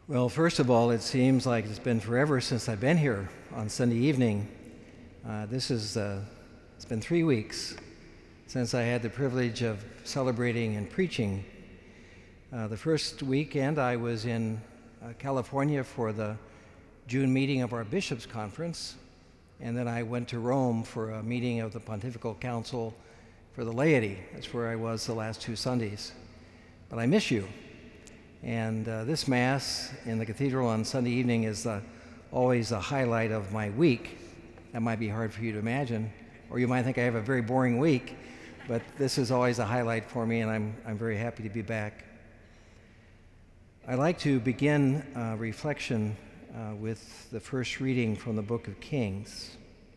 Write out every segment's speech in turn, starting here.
Well, first of all, it seems like it's been forever since I've been here on Sunday evening. It's been 3 weeks since I had the privilege of celebrating and preaching. The first weekend I was in California for the June meeting of our bishops' conference, and then I went to Rome for a meeting of the Pontifical Council for the laity. That's where I was the last 2 Sundays. But I miss you. And this Mass in the cathedral on Sunday evening is always the highlight of my week. That might be hard for you to imagine, or you might think I have a very boring week, but this is always a highlight for me, and I'm very happy to be back. I'd like to begin reflection with the first reading from the Book of Kings.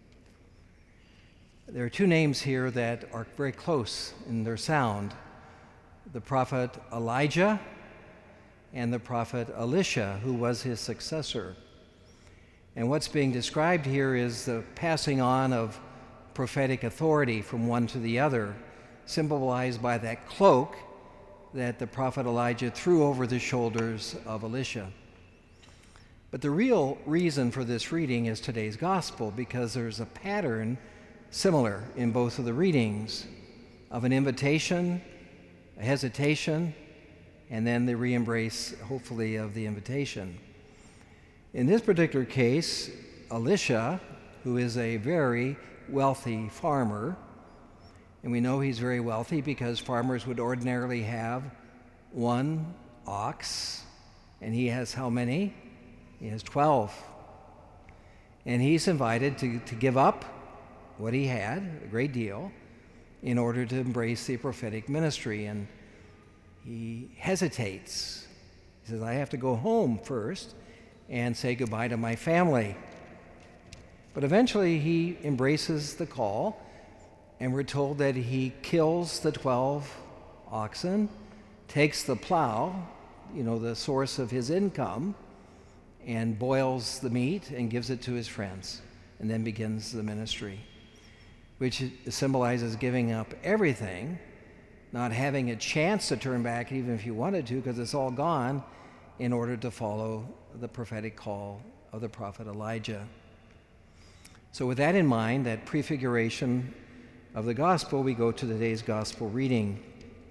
There are 2 names here that are very close in their sound: the prophet Elijah and the prophet Elisha, who was his successor. And what's being described here is the passing on of prophetic authority from one to the other, symbolized by that cloak that the prophet Elijah threw over the shoulders of Elisha. But the real reason for this reading is today's gospel, because there's a pattern similar in both of the readings of an invitation, a hesitation, and then the re-embrace, hopefully, of the invitation. In this particular case, Elisha, who is a very wealthy farmer, and we know he's very wealthy because farmers would ordinarily have 1 ox, and he has how many? He has 12. And he's invited to give up what he had, a great deal, in order to embrace the prophetic ministry. And he hesitates. He says, I have to go home first and say goodbye to my family. But eventually he embraces the call, and we're told that he kills the 12 oxen, takes the plow, the source of his income, and boils the meat and gives it to his friends, and then begins the ministry, which symbolizes giving up everything, not having a chance to turn back even if you wanted to, because it's all gone, in order to follow the prophetic call of the prophet Elijah. So with that in mind, that prefiguration of the gospel, we go to today's gospel reading.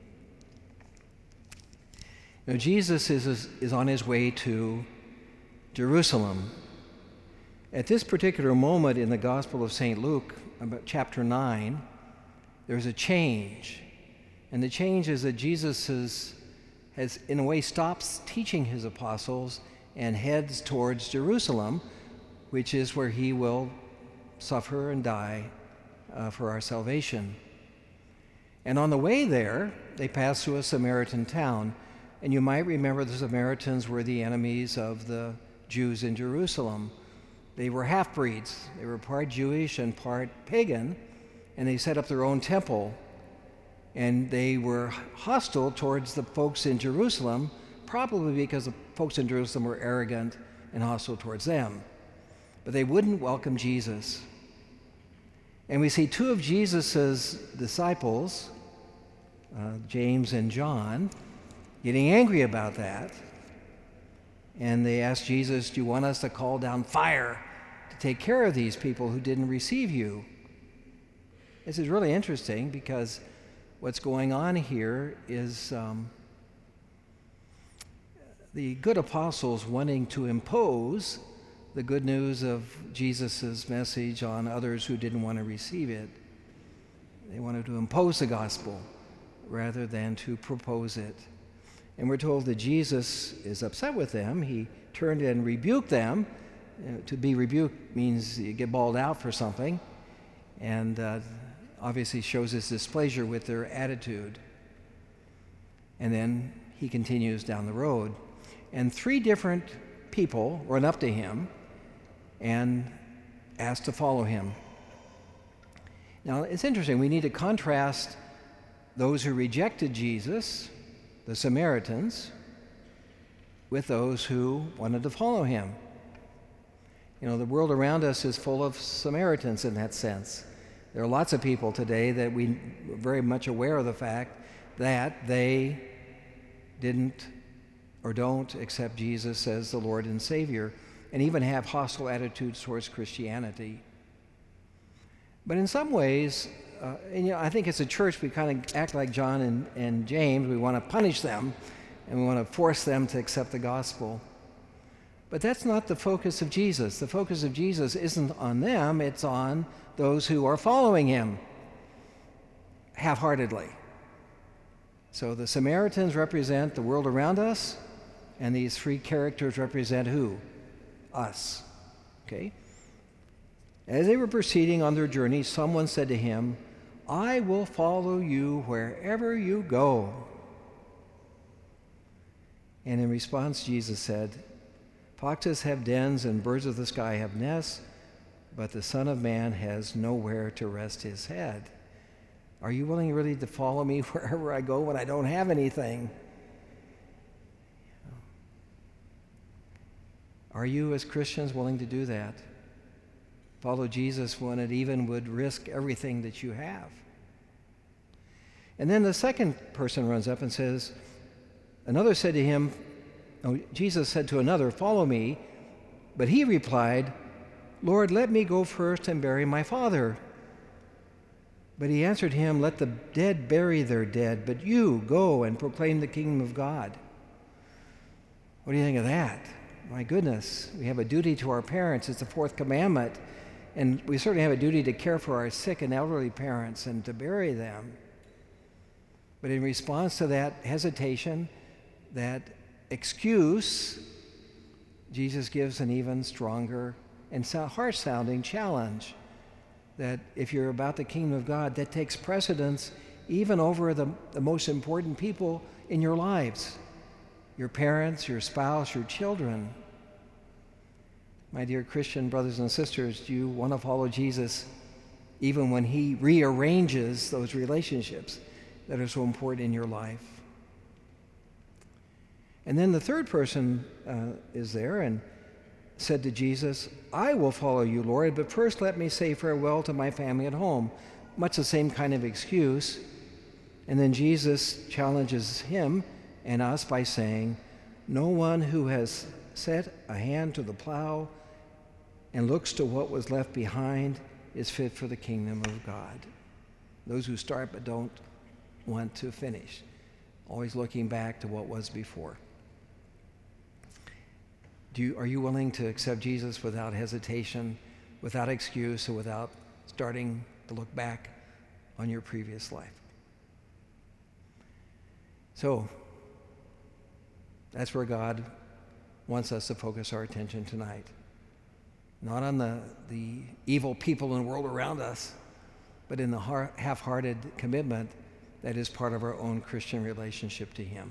Jesus is on his way to Jerusalem. At this particular moment in the Gospel of St. Luke, about chapter 9, there's a change. And the change is that Jesus has in a way stops teaching his apostles and heads towards Jerusalem, which is where he will suffer and die for our salvation. And on the way there, they pass through a Samaritan town. And you might remember the Samaritans were the enemies of the Jews in Jerusalem. They were half-breeds. They were part Jewish and part pagan, and they set up their own temple. And they were hostile towards the folks in Jerusalem, probably because the folks in Jerusalem were arrogant and hostile towards them. But they wouldn't welcome Jesus. And we see 2 of Jesus' disciples, James and John, getting angry about that. And they asked Jesus, do you want us to call down fire to take care of these people who didn't receive you? This is really interesting, because what's going on here is the good apostles wanting to impose the good news of Jesus' message on others who didn't want to receive it. They wanted to impose the gospel rather than to propose it. And we're told that Jesus is upset with them. He turned and rebuked them. To be rebuked means you get bawled out for something, and obviously shows his displeasure with their attitude. And then he continues down the road. And 3 different people run up to him and ask to follow him. Now, it's interesting. We need to contrast those who rejected Jesus, the Samaritans, with those who wanted to follow him. The world around us is full of Samaritans in that sense. There are lots of people today that we are very much aware of the fact that they didn't or don't accept Jesus as the Lord and Savior, and even have hostile attitudes towards Christianity. But in some ways, I think as a church we kind of act like John and James. We want to punish them, and we want to force them to accept the gospel. But that's not the focus of Jesus. The focus of Jesus isn't on them, it's on those who are following him half-heartedly. So the Samaritans represent the world around us, and these three characters represent who? Us. Okay? As they were proceeding on their journey, someone said to him, "I will follow you wherever you go." And in response, Jesus said, "Foxes have dens and birds of the sky have nests, but the Son of Man has nowhere to rest his head." Are you willing really to follow me wherever I go when I don't have anything? Are you, as Christians, willing to do that? Follow Jesus when it even would risk everything that you have. And then the second person runs up and says, Jesus said to another, "Follow me." But he replied, "Lord, let me go first and bury my father." But he answered him, "Let the dead bury their dead, but you go and proclaim the kingdom of God." What do you think of that? My goodness, we have a duty to our parents. It's the fourth commandment. And we certainly have a duty to care for our sick and elderly parents and to bury them. But in response to that hesitation, that excuse, Jesus gives an even stronger and harsh-sounding challenge that if you're about the kingdom of God, that takes precedence even over the most important people in your lives, your parents, your spouse, your children. My dear Christian brothers and sisters, do you want to follow Jesus even when he rearranges those relationships that are so important in your life? And then the third person is there and said to Jesus, "I will follow you, Lord, but first let me say farewell to my family at home." Much the same kind of excuse. And then Jesus challenges him and us by saying, "No one who has set a hand to the plow and looks to what was left behind is fit for the kingdom of God." Those who start but don't want to finish, always looking back to what was before. Are you willing to accept Jesus without hesitation, without excuse, or without starting to look back on your previous life? So, that's where God wants us to focus our attention tonight. Not on the evil people in the world around us, but in the half-hearted commitment that is part of our own Christian relationship to him.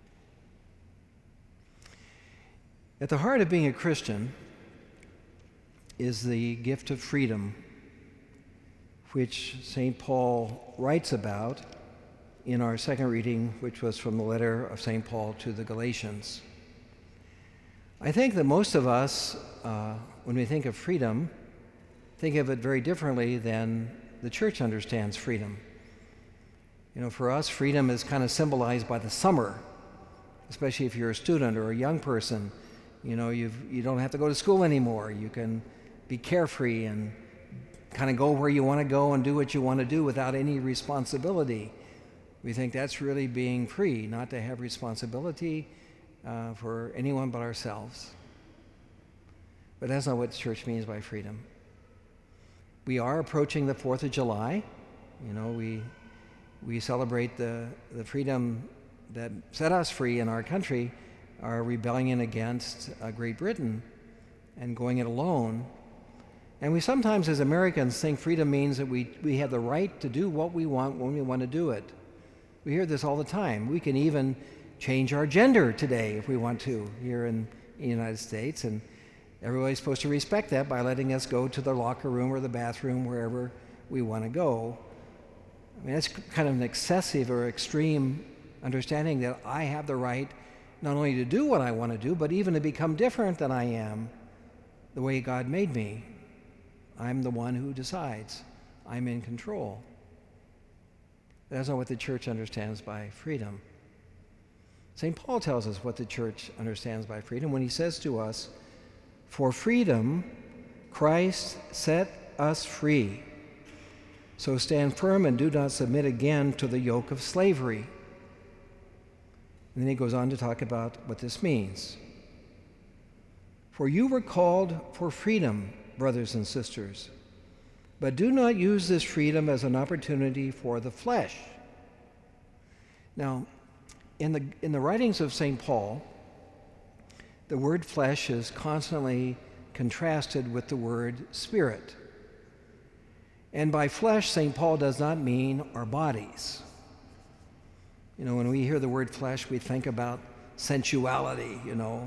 At the heart of being a Christian is the gift of freedom, which St. Paul writes about in our second reading, which was from the letter of St. Paul to the Galatians. I think that most of us, when we think of freedom, think of it very differently than the church understands freedom. For us, freedom is kind of symbolized by the summer, especially if you're a student or a young person. You don't have to go to school anymore. You can be carefree and kind of go where you want to go and do what you want to do without any responsibility. We think that's really being free, not to have responsibility for anyone but ourselves. But that's not what the church means by freedom. We are approaching the 4th of July. We celebrate the freedom that set us free in our country, our rebellion against Great Britain and going it alone. And we sometimes as Americans think freedom means that we have the right to do what we want when we want to do it. We hear this all the time. We can even change our gender today if we want to here in the United States, and everybody's supposed to respect that by letting us go to the locker room or the bathroom, wherever we want to go. I mean, that's kind of an excessive or extreme understanding that I have the right not only to do what I want to do, but even to become different than I am, the way God made me. I'm the one who decides. I'm in control. That's not what the church understands by freedom. St. Paul tells us what the church understands by freedom when he says to us, "For freedom, Christ set us free. So stand firm and do not submit again to the yoke of slavery." And then he goes on to talk about what this means. "For you were called for freedom, brothers and sisters, but do not use this freedom as an opportunity for the flesh." Now, in the writings of St. Paul, the word flesh is constantly contrasted with the word spirit. And by flesh, St. Paul does not mean our bodies. You know, when we hear the word flesh, we think about sensuality, you know,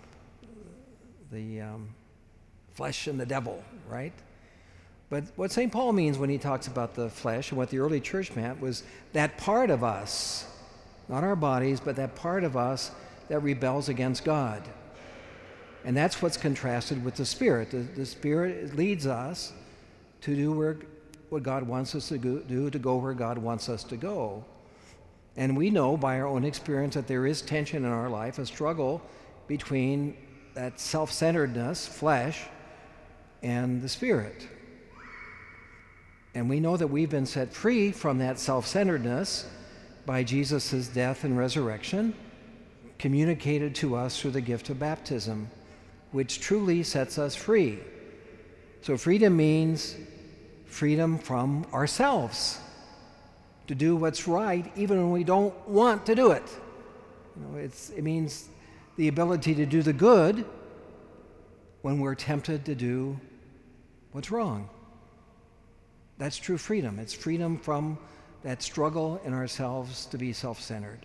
the flesh and the devil, right? But what St. Paul means when he talks about the flesh, and what the early church meant, was that part of us, not our bodies, but that part of us that rebels against God. And that's what's contrasted with the Spirit. The Spirit leads us to do what God wants us to do, to go where God wants us to go. And we know by our own experience that there is tension in our life, a struggle between that self-centeredness, flesh, and the Spirit. And we know that we've been set free from that self-centeredness by Jesus' death and resurrection, communicated to us through the gift of baptism, which truly sets us free. So freedom means freedom from ourselves, to do what's right even when we don't want to do it. You know, it means the ability to do the good when we're tempted to do what's wrong. That's true freedom. It's freedom from that struggle in ourselves to be self-centered.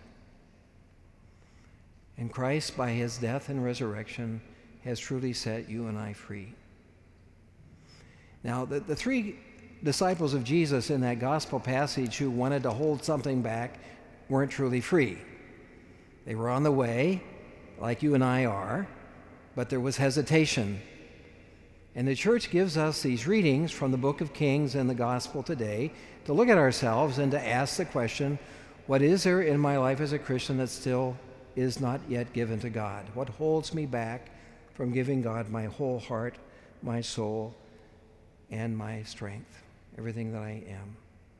And Christ, by his death and resurrection, has truly set you and I free. Now, the three disciples of Jesus in that gospel passage who wanted to hold something back weren't truly free. They were on the way, like you and I are, but there was hesitation. And the church gives us these readings from the book of Kings and the gospel today to look at ourselves and to ask the question, what is there in my life as a Christian that still is not yet given to God? What holds me back from giving God my whole heart, my soul, and my strength, everything that I am?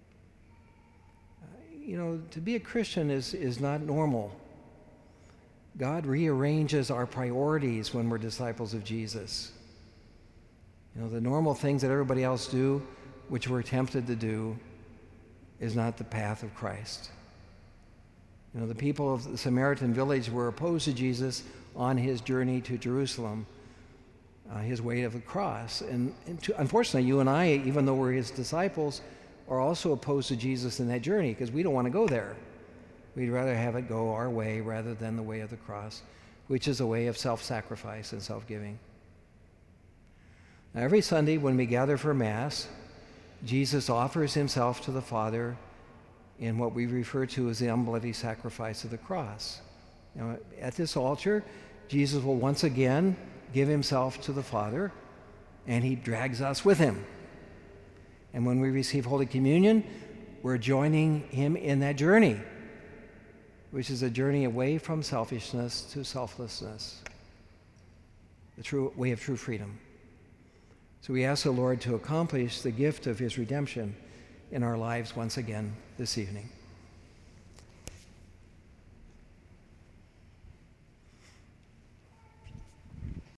You know, to be a Christian is not normal. God rearranges our priorities when we're disciples of Jesus. You know, the normal things that everybody else do, which we're tempted to do, is not the path of Christ. You know, the people of the Samaritan village were opposed to Jesus on his journey to Jerusalem, his way of the cross. And unfortunately, you and I, even though we're his disciples, are also opposed to Jesus in that journey because we don't want to go there. We'd rather have it go our way rather than the way of the cross, which is a way of self-sacrifice and self-giving. Now, every Sunday when we gather for Mass, Jesus offers himself to the Father in what we refer to as the unbloody sacrifice of the cross. Now, at this altar, Jesus will once again give himself to the Father, and he drags us with him. And when we receive Holy Communion, we're joining him in that journey, which is a journey away from selfishness to selflessness, the true way of true freedom. So we ask the Lord to accomplish the gift of his redemption in our lives once again this evening.